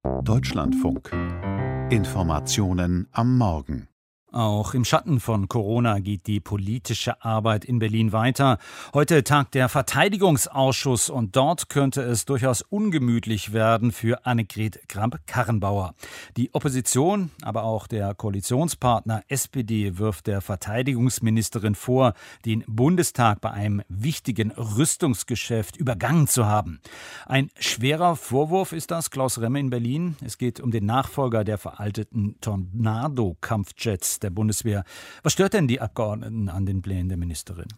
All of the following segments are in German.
Deutschlandfunk. Informationen am Morgen. Auch im Schatten von Corona geht die politische Arbeit in Berlin weiter. Heute tagt der Verteidigungsausschuss und dort könnte es durchaus ungemütlich werden für Annegret Kramp-Karrenbauer. Die Opposition, aber auch der Koalitionspartner SPD wirft der Verteidigungsministerin vor, den Bundestag bei einem wichtigen Rüstungsgeschäft übergangen zu haben. Ein schwerer Vorwurf ist das, Klaus Remme in Berlin. Es geht um den Nachfolger der veralteten Tornado-Kampfjets der Bundeswehr. Was stört denn die Abgeordneten an den Plänen der Ministerin?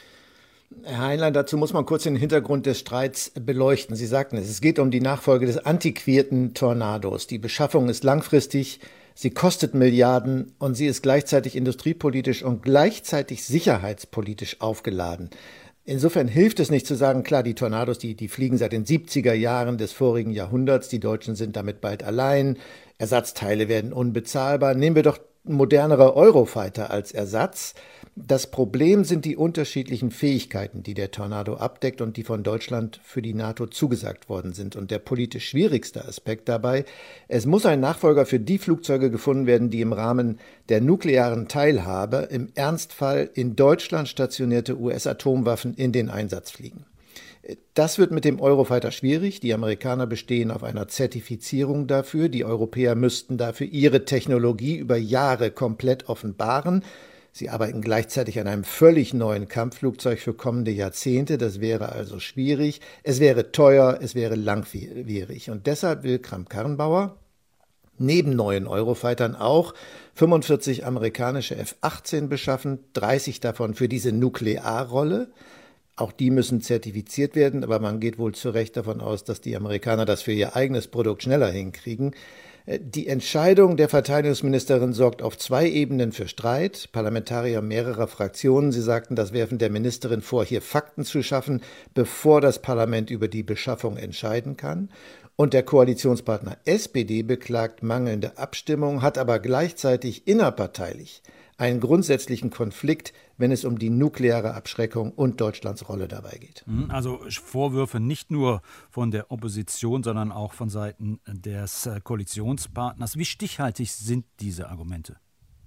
Herr Heinlein, dazu muss man kurz den Hintergrund des Streits beleuchten. Sie sagten es geht um die Nachfolge des antiquierten Tornados. Die Beschaffung ist langfristig, sie kostet Milliarden und sie ist gleichzeitig industriepolitisch und gleichzeitig sicherheitspolitisch aufgeladen. Insofern hilft es nicht zu sagen, klar, die Tornados, die fliegen seit den 70er Jahren des vorigen Jahrhunderts, die Deutschen sind damit bald allein, Ersatzteile werden unbezahlbar. Nehmen wir doch modernere Eurofighter als Ersatz. Das Problem sind die unterschiedlichen Fähigkeiten, die der Tornado abdeckt und die von Deutschland für die NATO zugesagt worden sind. Und der politisch schwierigste Aspekt dabei, es muss ein Nachfolger für die Flugzeuge gefunden werden, die im Rahmen der nuklearen Teilhabe im Ernstfall in Deutschland stationierte US-Atomwaffen in den Einsatz fliegen. Das wird mit dem Eurofighter schwierig. Die Amerikaner bestehen auf einer Zertifizierung dafür. Die Europäer müssten dafür ihre Technologie über Jahre komplett offenbaren. Sie arbeiten gleichzeitig an einem völlig neuen Kampfflugzeug für kommende Jahrzehnte. Das wäre also schwierig. Es wäre teuer, es wäre langwierig. Und deshalb will Kramp-Karrenbauer neben neuen Eurofightern auch 45 amerikanische F-18 beschaffen, 30 davon für diese Nuklearrolle. Auch die müssen zertifiziert werden, aber man geht wohl zu Recht davon aus, dass die Amerikaner das für ihr eigenes Produkt schneller hinkriegen. Die Entscheidung der Verteidigungsministerin sorgt auf 2 Ebenen für Streit. Parlamentarier mehrerer Fraktionen, sie sagten, das werfen der Ministerin vor, hier Fakten zu schaffen, bevor das Parlament über die Beschaffung entscheiden kann. Und der Koalitionspartner SPD beklagt mangelnde Abstimmung, hat aber gleichzeitig innerparteilich einen grundsätzlichen Konflikt, wenn es um die nukleare Abschreckung und Deutschlands Rolle dabei geht. Also Vorwürfe nicht nur von der Opposition, sondern auch von Seiten des Koalitionspartners. Wie stichhaltig sind diese Argumente?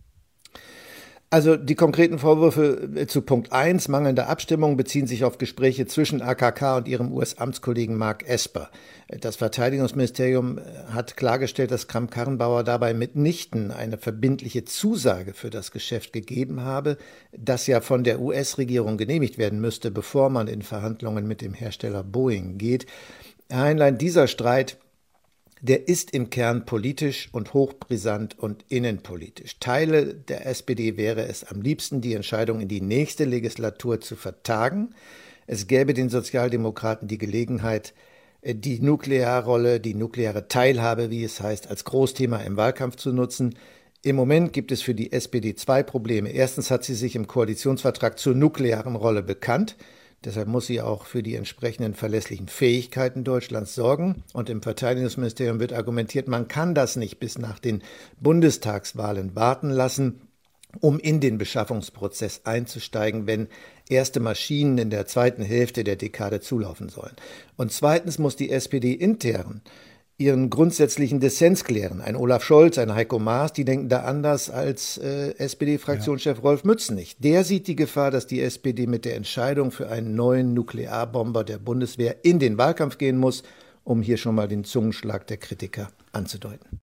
Also die konkreten Vorwürfe zu Punkt 1, mangelnde Abstimmung, beziehen sich auf Gespräche zwischen AKK und ihrem US-Amtskollegen Mark Esper. Das Verteidigungsministerium hat klargestellt, dass Kramp-Karrenbauer dabei mitnichten eine verbindliche Zusage für das Geschäft gegeben habe, das ja von der US-Regierung genehmigt werden müsste, bevor man in Verhandlungen mit dem Hersteller Boeing geht. Herr Heinlein, dieser Streit, der ist im Kern politisch und hochbrisant und innenpolitisch. Teile der SPD wäre es am liebsten, die Entscheidung in die nächste Legislatur zu vertagen. Es gäbe den Sozialdemokraten die Gelegenheit, die Nuklearrolle, die nukleare Teilhabe, wie es heißt, als Großthema im Wahlkampf zu nutzen. Im Moment gibt es für die SPD 2 Probleme. Erstens hat sie sich im Koalitionsvertrag zur nuklearen Rolle bekannt. Deshalb muss sie auch für die entsprechenden verlässlichen Fähigkeiten Deutschlands sorgen. Und im Verteidigungsministerium wird argumentiert, man kann das nicht bis nach den Bundestagswahlen warten lassen, um in den Beschaffungsprozess einzusteigen, wenn erste Maschinen in der zweiten Hälfte der Dekade zulaufen sollen. Und zweitens muss die SPD intern ihren grundsätzlichen Dissens klären. Ein Olaf Scholz, ein Heiko Maas, die denken da anders als SPD-Fraktionschef Rolf Mützenich. Der sieht die Gefahr, dass die SPD mit der Entscheidung für einen neuen Nuklearbomber der Bundeswehr in den Wahlkampf gehen muss, um hier schon mal den Zungenschlag der Kritiker anzudeuten.